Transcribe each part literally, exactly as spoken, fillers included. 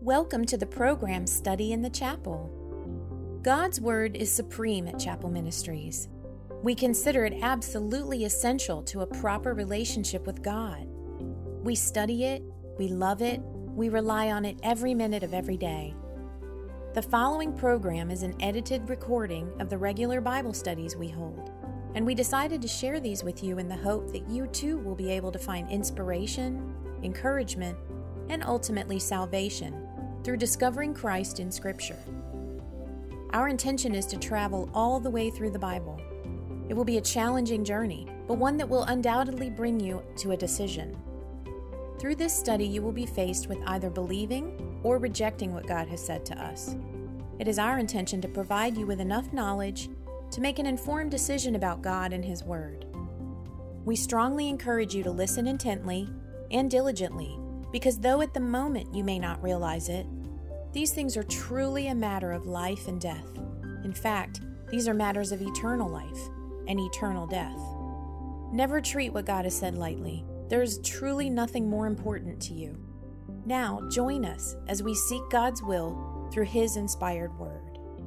Welcome to the program Study in the Chapel. God's Word is supreme at Chapel Ministries. We consider it absolutely essential to a proper relationship with God. We study it, we love it, we rely on it every minute of every day. The following program is an edited recording of the regular Bible studies we hold, and we decided to share these with you in the hope that you too will be able to find inspiration, encouragement, and ultimately salvation through discovering Christ in Scripture. Our intention is to travel all the way through the Bible. It will be a challenging journey, but one that will undoubtedly bring you to a decision. Through this study, you will be faced with either believing or rejecting what God has said to us. It is our intention to provide you with enough knowledge to make an informed decision about God and His Word. We strongly encourage you to listen intently and diligently, because though at the moment you may not realize it, these things are truly a matter of life and death. In fact, these are matters of eternal life and eternal death. Never treat what God has said lightly. There is truly nothing more important to you. Now, join us as we seek God's will through His inspired Word.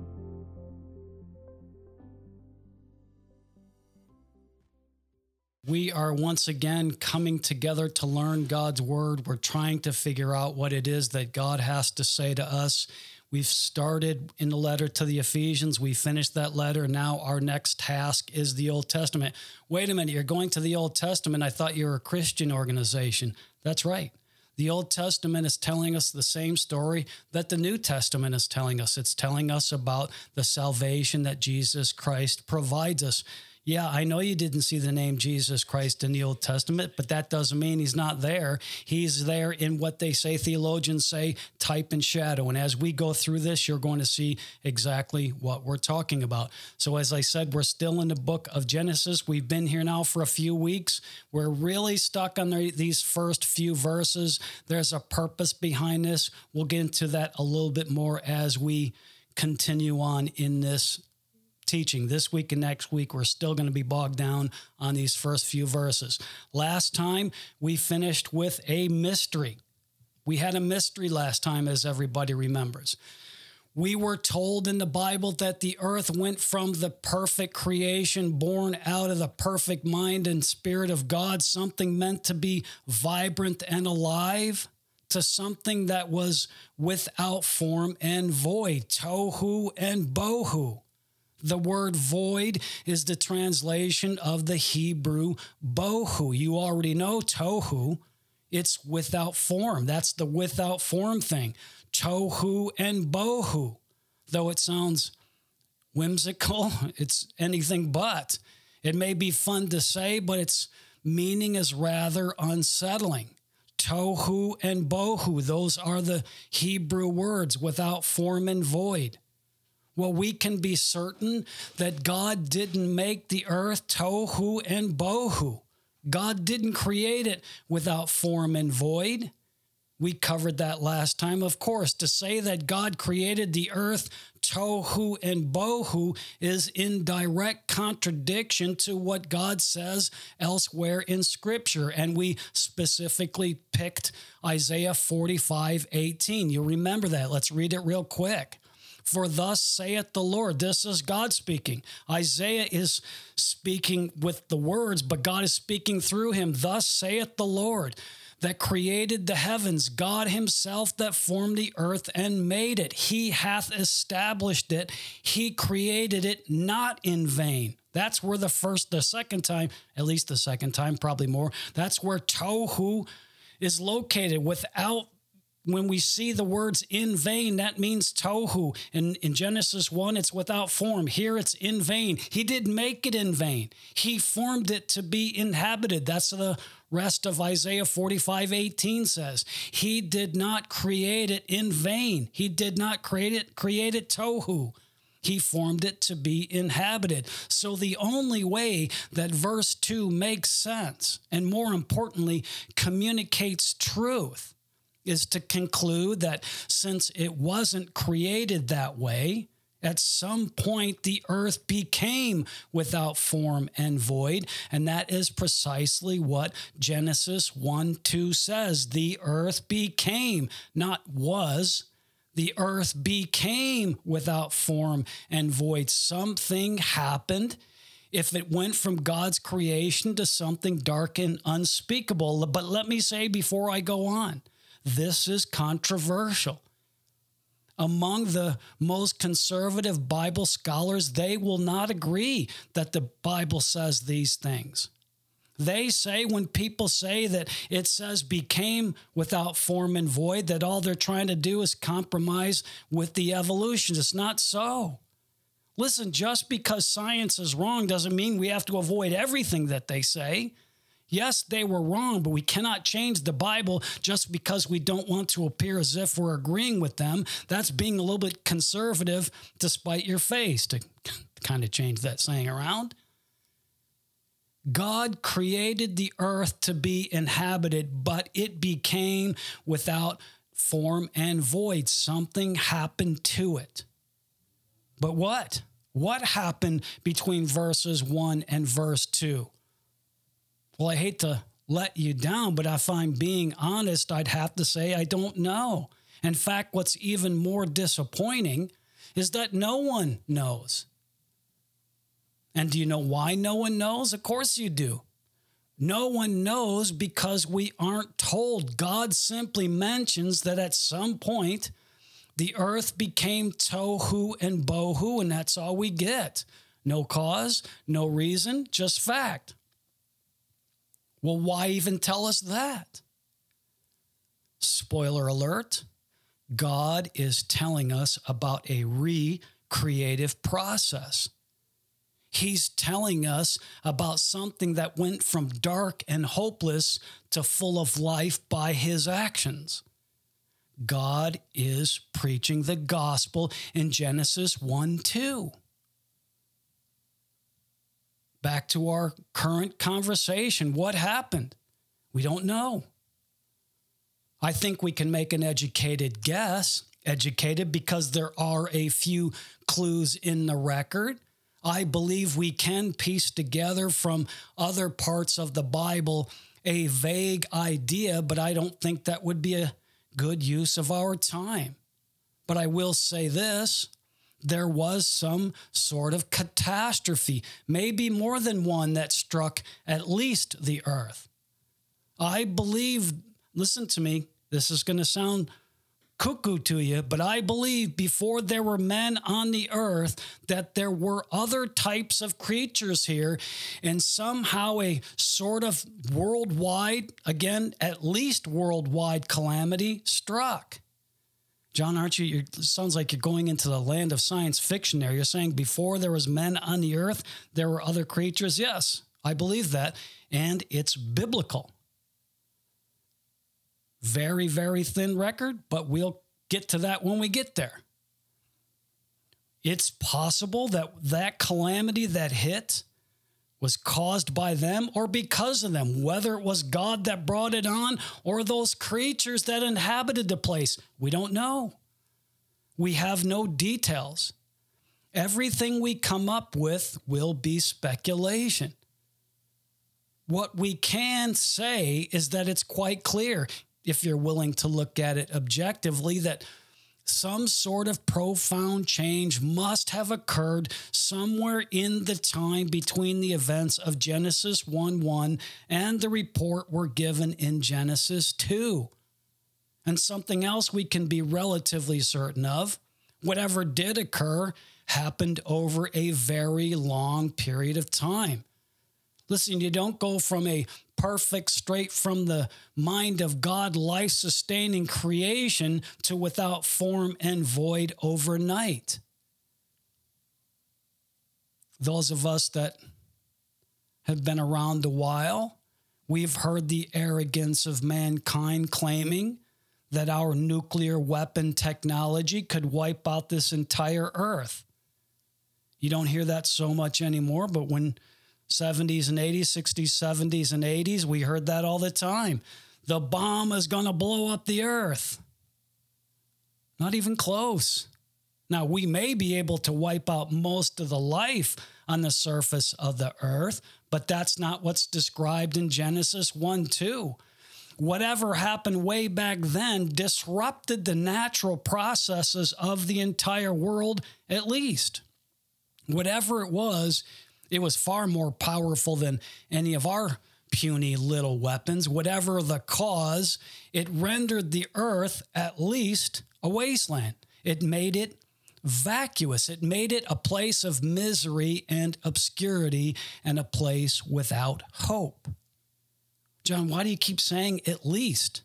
We are once again coming together to learn God's Word. We're trying to figure out what it is that God has to say to us. We've started in the letter to the Ephesians. We finished that letter. Now our next task is the Old Testament. Wait a minute, you're going to the Old Testament. I thought you were a Christian organization. That's right. The Old Testament is telling us the same story that the New Testament is telling us. It's telling us about the salvation that Jesus Christ provides us. Yeah, I know you didn't see the name Jesus Christ in the Old Testament, but that doesn't mean He's not there. He's there in what they say, theologians say, type and shadow. And as we go through this, you're going to see exactly what we're talking about. So as I said, we're still in the book of Genesis. We've been here now for a few weeks. We're really stuck on the, these first few verses. There's a purpose behind this. We'll get into that a little bit more as we continue on in this teaching. This week and next week, we're still going to be bogged down on these first few verses. Last time, we finished with a mystery. We had a mystery last time, as everybody remembers. We were told in the Bible that the earth went from the perfect creation, born out of the perfect mind and spirit of God, something meant to be vibrant and alive, to something that was without form and void, tohu and bohu. The word void is the translation of the Hebrew bohu. You already know tohu. It's without form. That's the without form thing. Tohu and bohu. Though it sounds whimsical, it's anything but. It may be fun to say, but its meaning is rather unsettling. Tohu and bohu, those are the Hebrew words, without form and void. Well, we can be certain that God didn't make the earth tohu and bohu. God didn't create it without form and void. We covered that last time. Of course, to say that God created the earth tohu and bohu is in direct contradiction to what God says elsewhere in Scripture. And we specifically picked Isaiah forty-five eighteen. You remember that. Let's read it real quick. For thus saith the Lord. This is God speaking. Isaiah is speaking with the words, but God is speaking through him. Thus saith the Lord, that created the heavens, God Himself that formed the earth and made it. He hath established it. He created it not in vain. That's where the first, the second time, at least the second time, probably more, that's where tohu is located. Without When we see the words in vain, that means tohu. In, in Genesis one, it's without form. Here it's in vain. He didn't make it in vain. He formed it to be inhabited. That's the rest of Isaiah forty-five eighteen says. He did not create it in vain. He did not create it, create it tohu. He formed it to be inhabited. So the only way that verse two makes sense, and more importantly, communicates truth, is to conclude that since it wasn't created that way, at some point the earth became without form and void, and that is precisely what Genesis one two says. The earth became, not was. the earth became without form and void. Something happened. If it went from God's creation to something dark and unspeakable. But let me say before I go on, this is controversial. Among the most conservative Bible scholars, they will not agree that the Bible says these things. They say when people say that it says became without form and void, that all they're trying to do is compromise with the evolution. It's not so. Listen, just because science is wrong doesn't mean we have to avoid everything that they say. Yes, they were wrong, but we cannot change the Bible just because we don't want to appear as if we're agreeing with them. That's being a little bit conservative to spite your face, to kind of change that saying around. God created the earth to be inhabited, but it became without form and void. Something happened to it. But what? What happened between verses one and verse two? Well, I hate to let you down, but if I'm being honest, I'd have to say I don't know. In fact, what's even more disappointing is that no one knows. And do you know why no one knows? Of course you do. No one knows because we aren't told. God simply mentions that at some point, the earth became tohu and bohu, and that's all we get. No cause, no reason, just fact. Well, why even tell us that? Spoiler alert, God is telling us about a recreative process. He's telling us about something that went from dark and hopeless to full of life by his actions. God is preaching the gospel in Genesis one two. Back to our current conversation. What happened? We don't know. I think we can make an educated guess. Educated because there are a few clues in the record. I believe we can piece together from other parts of the Bible a vague idea, but I don't think that would be a good use of our time. But I will say this. There was some sort of catastrophe, maybe more than one, that struck at least the earth. I believe, listen to me, this is going to sound cuckoo to you, but I believe before there were men on the earth that there were other types of creatures here, and somehow a sort of worldwide, again, at least worldwide calamity struck. John, aren't you, it sounds like you're going into the land of science fiction there. You're saying before there was men on the earth, there were other creatures? Yes, I believe that, and it's biblical. Very, very thin record, but we'll get to that when we get there. It's possible that that calamity that hit was caused by them or because of them, whether it was God that brought it on or those creatures that inhabited the place. We don't know. We have no details. Everything we come up with will be speculation. What we can say is that it's quite clear, if you're willing to look at it objectively, that some sort of profound change must have occurred somewhere in the time between the events of Genesis one one and the report we're given in Genesis two. And something else we can be relatively certain of, whatever did occur happened over a very long period of time. Listen, you don't go from a perfect, straight from the mind of God, life-sustaining creation to without form and void overnight. Those of us that have been around a while, we've heard the arrogance of mankind claiming that our nuclear weapon technology could wipe out this entire earth. You don't hear that so much anymore, but when seventies and eighties, sixties, seventies, and eighties, we heard that all the time. The bomb is going to blow up the earth. Not even close. Now, we may be able to wipe out most of the life on the surface of the earth, but that's not what's described in Genesis one two. whatever happened way back then disrupted the natural processes of the entire world, at least. Whatever it was, it was far more powerful than any of our puny little weapons. Whatever the cause, it rendered the earth at least a wasteland. It made it vacuous. It made it a place of misery and obscurity and a place without hope. John, why do you keep saying at least?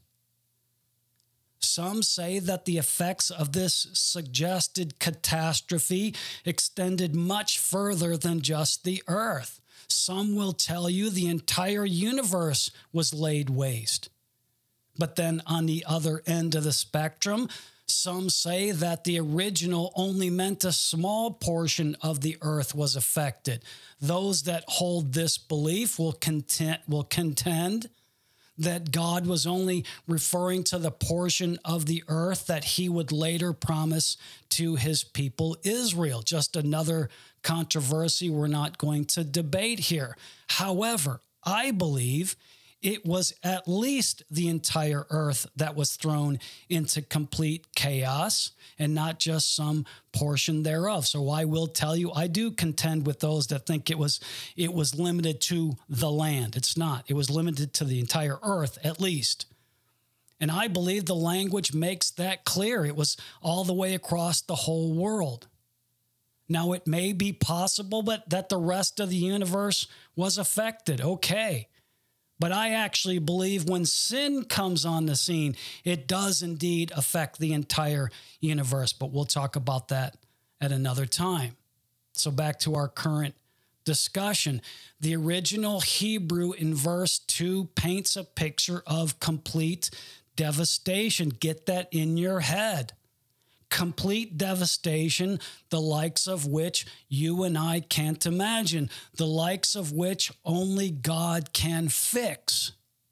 Some say that the effects of this suggested catastrophe extended much further than just the earth. Some will tell you the entire universe was laid waste. But then on the other end of the spectrum, some say that the original only meant a small portion of the earth was affected. Those that hold this belief will contend, will contend that God was only referring to the portion of the earth that he would later promise to his people Israel. Just another controversy we're not going to debate here. However, I believe it was at least the entire earth that was thrown into complete chaos and not just some portion thereof. So I will tell you, I do contend with those that think it was it was limited to the land. It's not. It was limited to the entire earth at least. And I believe the language makes that clear. It was all the way across the whole world. Now, it may be possible but that the rest of the universe was affected. Okay. But I actually believe when sin comes on the scene, it does indeed affect the entire universe. But we'll talk about that at another time. So back to our current discussion. The original Hebrew in verse two paints a picture of complete devastation. Get that in your head. Complete devastation, the likes of which you and I can't imagine, the likes of which only God can fix.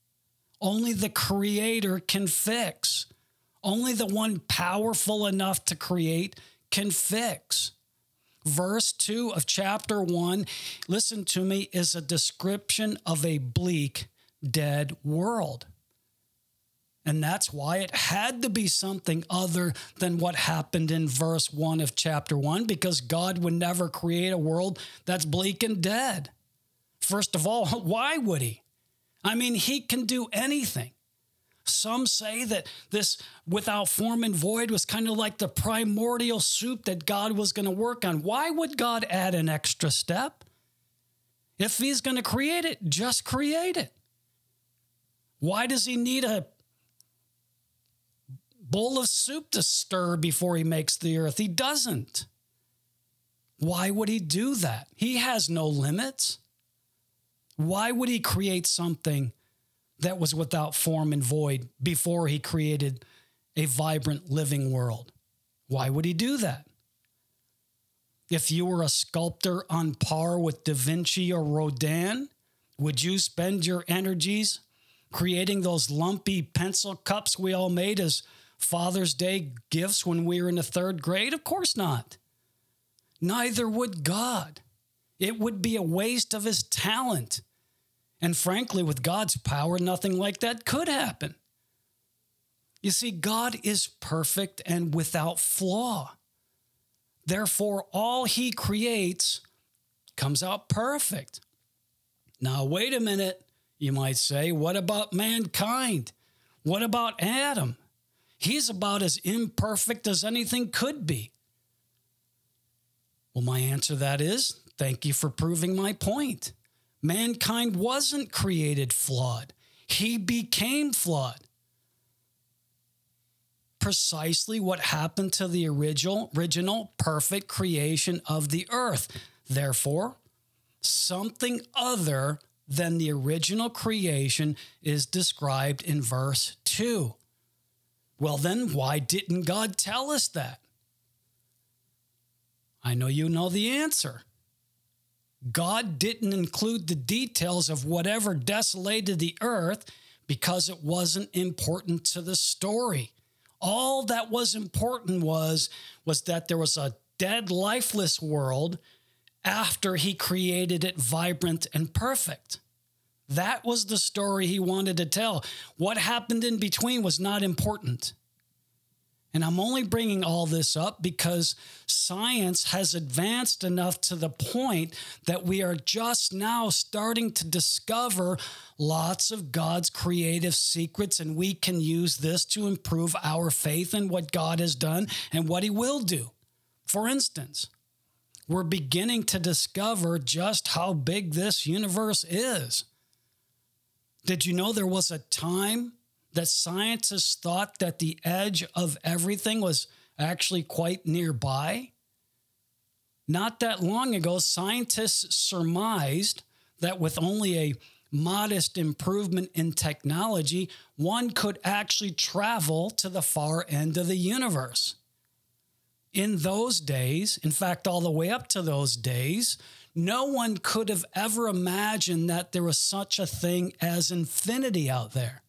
Only the Creator can fix. Only the one powerful enough to create can fix. Verse two of chapter one, listen to me, is a description of a bleak, dead world. And that's why it had to be something other than what happened in verse one of chapter one, because God would never create a world that's bleak and dead. First of all, why would he? I mean, he can do anything. Some say that this without form and void was kind of like the primordial soup that God was going to work on. Why would God add an extra step? If he's going to create it, just create it. Why does he need a bowl of soup to stir before he makes the earth? He doesn't. Why would he do that? He has no limits. Why would he create something that was without form and void before he created a vibrant living world? Why would he do that? If you were a sculptor on par with Da Vinci or Rodin, would you spend your energies creating those lumpy pencil cups we all made as Father's Day gifts when we were in the third grade? Of course not. Neither would God. It would be a waste of his talent. And frankly, with God's power, nothing like that could happen. You see, God is perfect and without flaw. Therefore, all he creates comes out perfect. Now, wait a minute, you might say, what about mankind? What about Adam? He's about as imperfect as anything could be. Well, my answer to that is, thank you for proving my point. Mankind wasn't created flawed. He became flawed. Precisely what happened to the original, original perfect creation of the earth. Therefore, something other than the original creation is described in verse two. Well, then, why didn't God tell us that? I know you know the answer. God didn't include the details of whatever desolated the earth because it wasn't important to the story. All that was important was, was that there was a dead, lifeless world after he created it vibrant and perfect. That was the story he wanted to tell. What happened in between was not important. And I'm only bringing all this up because science has advanced enough to the point that we are just now starting to discover lots of God's creative secrets, and we can use this to improve our faith in what God has done and what he will do. For instance, we're beginning to discover just how big this universe is. Did you know there was a time that scientists thought that the edge of everything was actually quite nearby? Not that long ago, scientists surmised that with only a modest improvement in technology, one could actually travel to the far end of the universe. In those days, in fact, all the way up to those days, no one could have ever imagined that there was such a thing as infinity out there.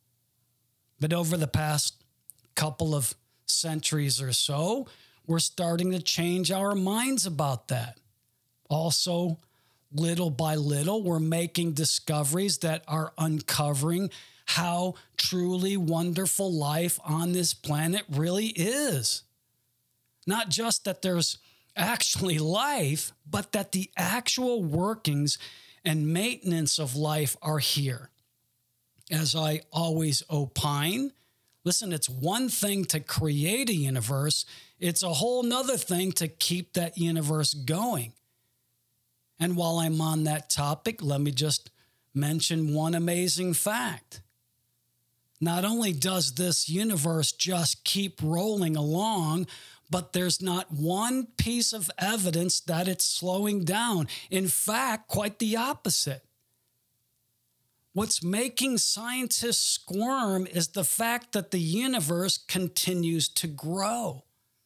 But over the past couple of centuries or so, we're starting to change our minds about that. Also, little by little, we're making discoveries that are uncovering how truly wonderful life on this planet really is. Not just that there's actually life, but that the actual workings and maintenance of life are here. As I always opine, listen, it's one thing to create a universe. It's a whole nother thing to keep that universe going. And while I'm on that topic, let me just mention one amazing fact. Not only does this universe just keep rolling along, but there's not one piece of evidence that it's slowing down. In fact, quite the opposite. What's making scientists squirm is the fact that the universe continues to grow.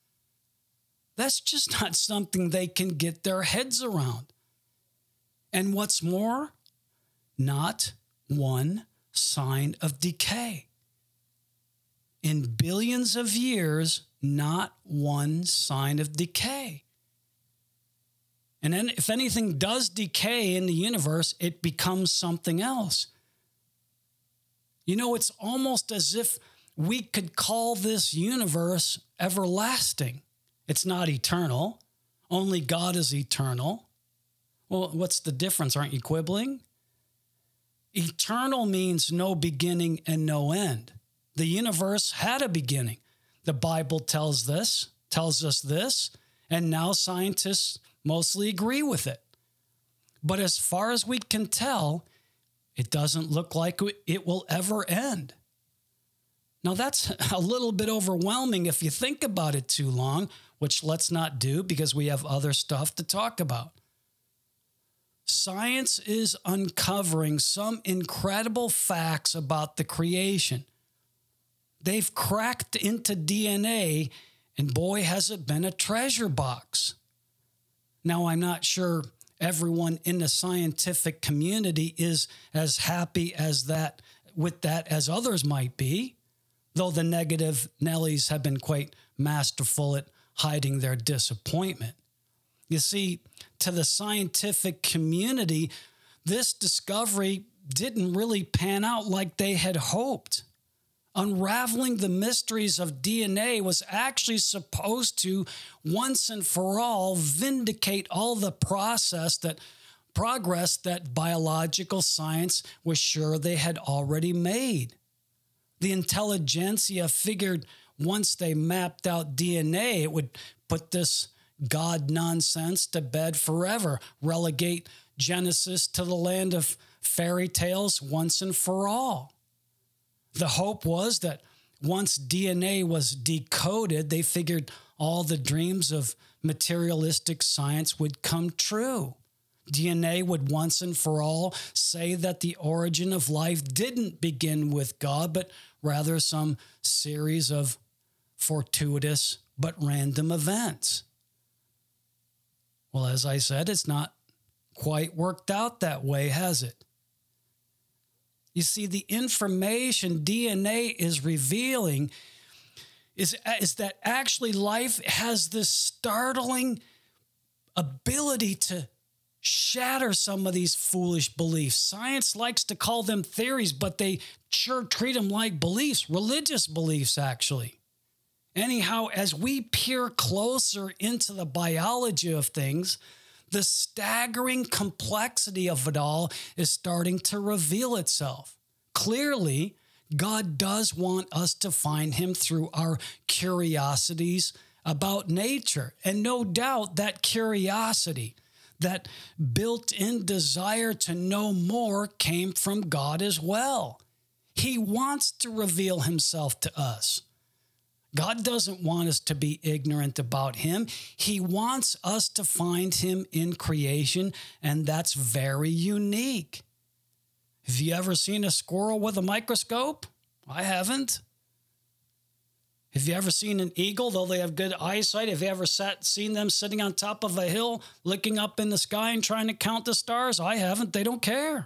That's just not something they can get their heads around. And what's more, not one sign of decay. In billions of years, not one sign of decay. And then if anything does decay in the universe, it becomes something else. You know, it's almost as if we could call this universe everlasting. It's not eternal. Only God is eternal. Well, what's the difference? Aren't you quibbling? Eternal means no beginning and no end. The universe had a beginning. The Bible tells this, tells us this, and now scientists mostly agree with it. But as far as we can tell, it doesn't look like it will ever end. Now, that's a little bit overwhelming if you think about it too long, which let's not do because we have other stuff to talk about. Science is uncovering some incredible facts about the creation. They've cracked into D N A, and boy, has it been a treasure box. Now, I'm not sure everyone in the scientific community is as happy as that with that as others might be, though the negative Nellies have been quite masterful at hiding their disappointment. You see, to the scientific community, this discovery didn't really pan out like they had hoped. Unraveling the mysteries of D N A was actually supposed to, once and for all, vindicate all the process that progress that biological science was sure they had already made. The intelligentsia figured once they mapped out D N A, it would put this God nonsense to bed forever, relegate Genesis to the land of fairy tales once and for all. The hope was that once D N A was decoded, they figured all the dreams of materialistic science would come true. D N A would once and for all say that the origin of life didn't begin with God, but rather some series of fortuitous but random events. Well, as I said, it's not quite worked out that way, has it? You see, the information D N A is revealing is, is that actually life has this startling ability to shatter some of these foolish beliefs. Science likes to call them theories, but they sure treat them like beliefs, religious beliefs, actually. Anyhow, as we peer closer into the biology of things, the staggering complexity of it all is starting to reveal itself. Clearly, God does want us to find him through our curiosities about nature. And no doubt that curiosity, that built-in desire to know more, came from God as well. He wants to reveal himself to us. God doesn't want us to be ignorant about him. He wants us to find him in creation, and that's very unique. Have you ever seen a squirrel with a microscope? I haven't. Have you ever seen an eagle, though they have good eyesight? Have you ever sat, seen them sitting on top of a hill, looking up in the sky and trying to count the stars? I haven't. They don't care.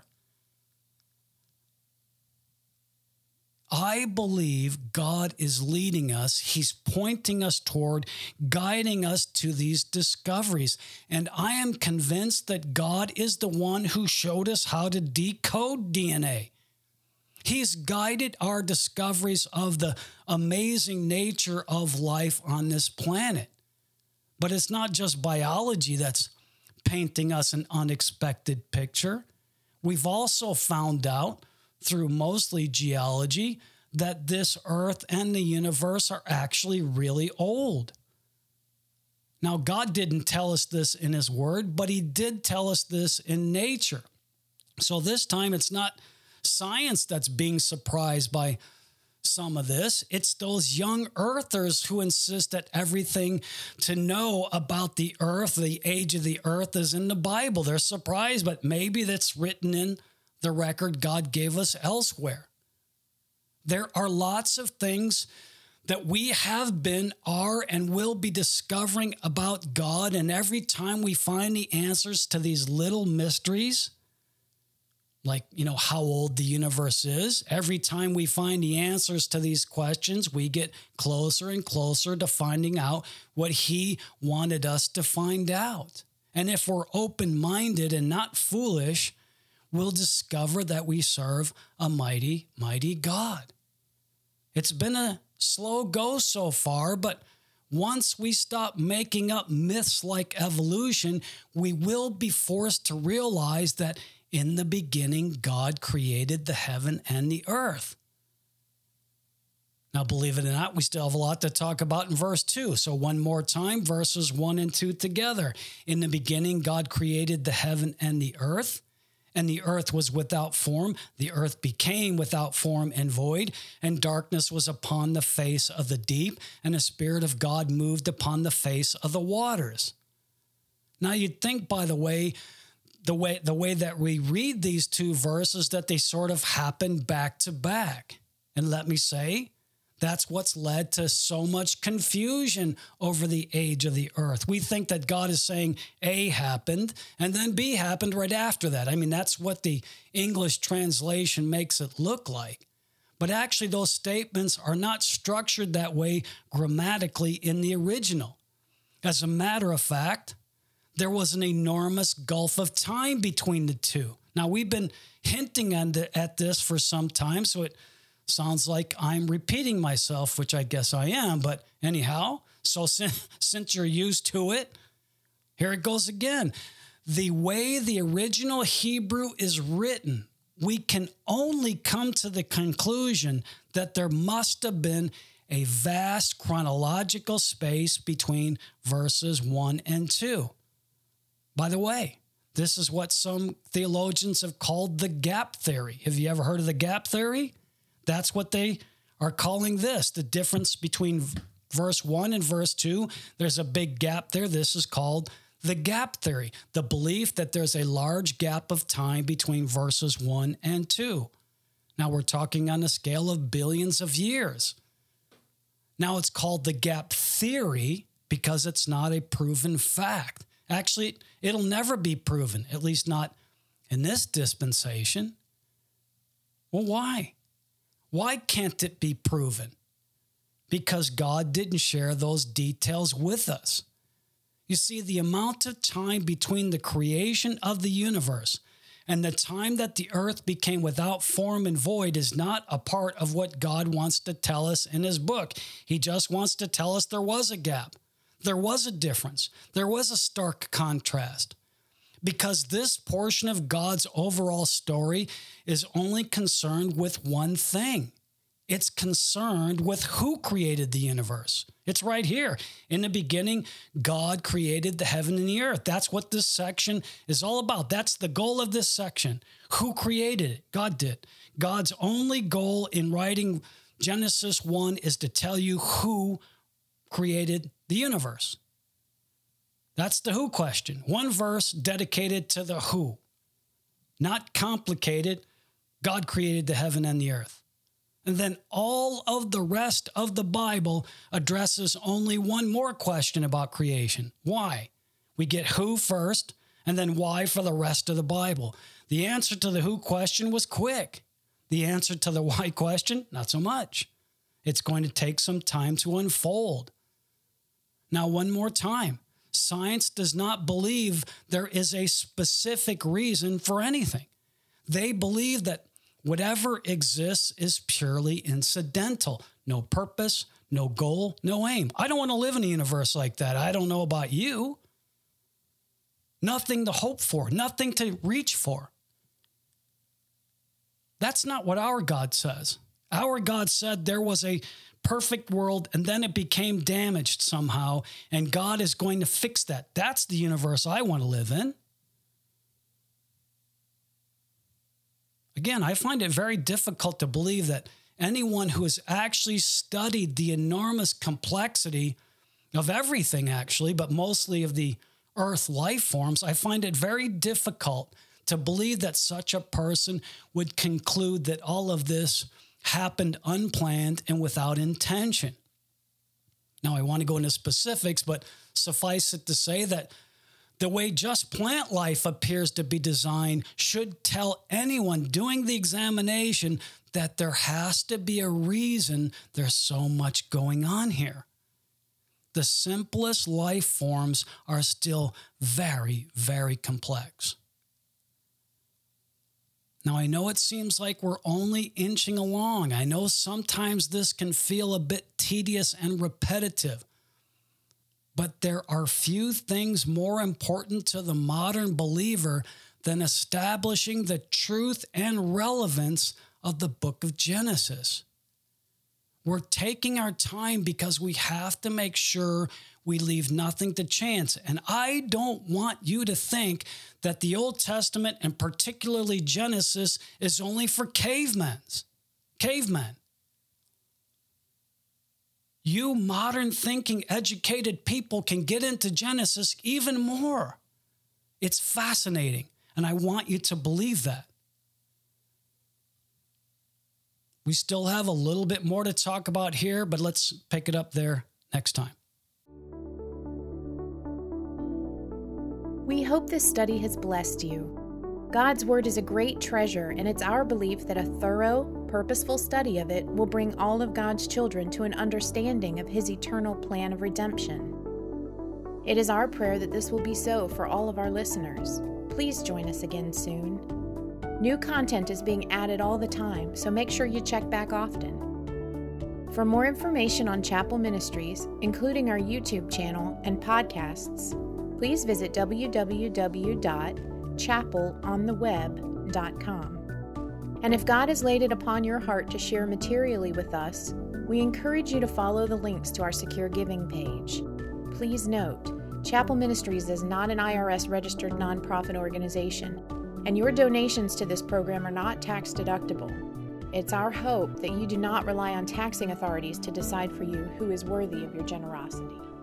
I believe God is leading us. He's pointing us toward, guiding us to these discoveries. And I am convinced that God is the one who showed us how to decode D N A. He's guided our discoveries of the amazing nature of life on this planet. But it's not just biology that's painting us an unexpected picture. We've also found out through mostly geology that this earth and the universe are actually really old. Now, God didn't tell us this in his word, but he did tell us this in nature. So this time it's not science that's being surprised by some of this. It's those young earthers who insist that everything to know about the earth, the age of the earth, is in the Bible. They're surprised, but maybe that's written in the record God gave us elsewhere. There are lots of things that we have been, are, and will be discovering about God, and every time we find the answers to these little mysteries, like, you know, how old the universe is, every time we find the answers to these questions, we get closer and closer to finding out what he wanted us to find out. And if we're open-minded and not foolish, we'll discover that we serve a mighty, mighty God. It's been a slow go so far, but once we stop making up myths like evolution, we will be forced to realize that in the beginning, God created the heaven and the earth. Now, believe it or not, we still have a lot to talk about in verse two. So one more time, verses one and two together. In the beginning, God created the heaven and the earth. And the earth was without form. The earth became without form and void, and darkness was upon the face of the deep, and the Spirit of God moved upon the face of the waters. Now you'd think, by the way, the way the way that we read these two verses, that they sort of happen back to back. And let me say, that's what's led to so much confusion over the age of the earth. We think that God is saying A happened and then B happened right after that. I mean, that's what the English translation makes it look like. But actually, those statements are not structured that way grammatically in the original. As a matter of fact, there was an enormous gulf of time between the two. Now, we've been hinting at this for some time, so it sounds like I'm repeating myself, which I guess I am, but anyhow, so since, since you're used to it, here it goes again. The way the original Hebrew is written, we can only come to the conclusion that there must have been a vast chronological space between verses one and two. By the way, this is what some theologians have called the gap theory. Have you ever heard of the gap theory? That's what they are calling this, the difference between verse one and verse two. There's a big gap there. This is called the gap theory, the belief that there's a large gap of time between verses one and two. Now, we're talking on a scale of billions of years. Now, it's called the gap theory because it's not a proven fact. Actually, it'll never be proven, at least not in this dispensation. Well, why? Why can't it be proven? Because God didn't share those details with us. You see, the amount of time between the creation of the universe and the time that the earth became without form and void is not a part of what God wants to tell us in his book. He just wants to tell us there was a gap. There was a difference. There was a stark contrast. Because this portion of God's overall story is only concerned with one thing. It's concerned with who created the universe. It's right here. In the beginning, God created the heaven and the earth. That's what this section is all about. That's the goal of this section. Who created it? God did. God's only goal in writing Genesis one is to tell you who created the universe. That's the who question. One verse dedicated to the who. Not complicated. God created the heaven and the earth. And then all of the rest of the Bible addresses only one more question about creation. Why? We get who first, and then why for the rest of the Bible. The answer to the who question was quick. The answer to the why question, not so much. It's going to take some time to unfold. Now, one more time. Science does not believe there is a specific reason for anything. They believe that whatever exists is purely incidental. No purpose, no goal, no aim. I don't want to live in a universe like that. I don't know about you. Nothing to hope for, nothing to reach for. That's not what our God says. Our God said there was a perfect world and then it became damaged somehow, and God is going to fix that. That's the universe I want to live in. Again, I find it very difficult to believe that anyone who has actually studied the enormous complexity of everything, actually, but mostly of the earth life forms, I find it very difficult to believe that such a person would conclude that all of this happened unplanned and without intention. Now, I want to go into specifics, but suffice it to say that the way just plant life appears to be designed should tell anyone doing the examination that there has to be a reason there's so much going on here. The simplest life forms are still very, very complex. Now, I know it seems like we're only inching along. I know sometimes this can feel a bit tedious and repetitive. But there are few things more important to the modern believer than establishing the truth and relevance of the book of Genesis. We're taking our time because we have to make sure we leave nothing to chance. And I don't want you to think that the Old Testament, and particularly Genesis, is only for cavemen. Cavemen. You modern thinking, educated people can get into Genesis even more. It's fascinating, and I want you to believe that. We still have a little bit more to talk about here, but let's pick it up there next time. We hope this study has blessed you. God's Word is a great treasure, and it's our belief that a thorough, purposeful study of it will bring all of God's children to an understanding of His eternal plan of redemption. It is our prayer that this will be so for all of our listeners. Please join us again soon. New content is being added all the time, so make sure you check back often. For more information on Chapel Ministries, including our YouTube channel and podcasts, please visit w w w dot chapel on the web dot com. And if God has laid it upon your heart to share materially with us, we encourage you to follow the links to our secure giving page. Please note, Chapel Ministries is not an I R S-registered nonprofit organization, and your donations to this program are not tax deductible. It's our hope that you do not rely on taxing authorities to decide for you who is worthy of your generosity.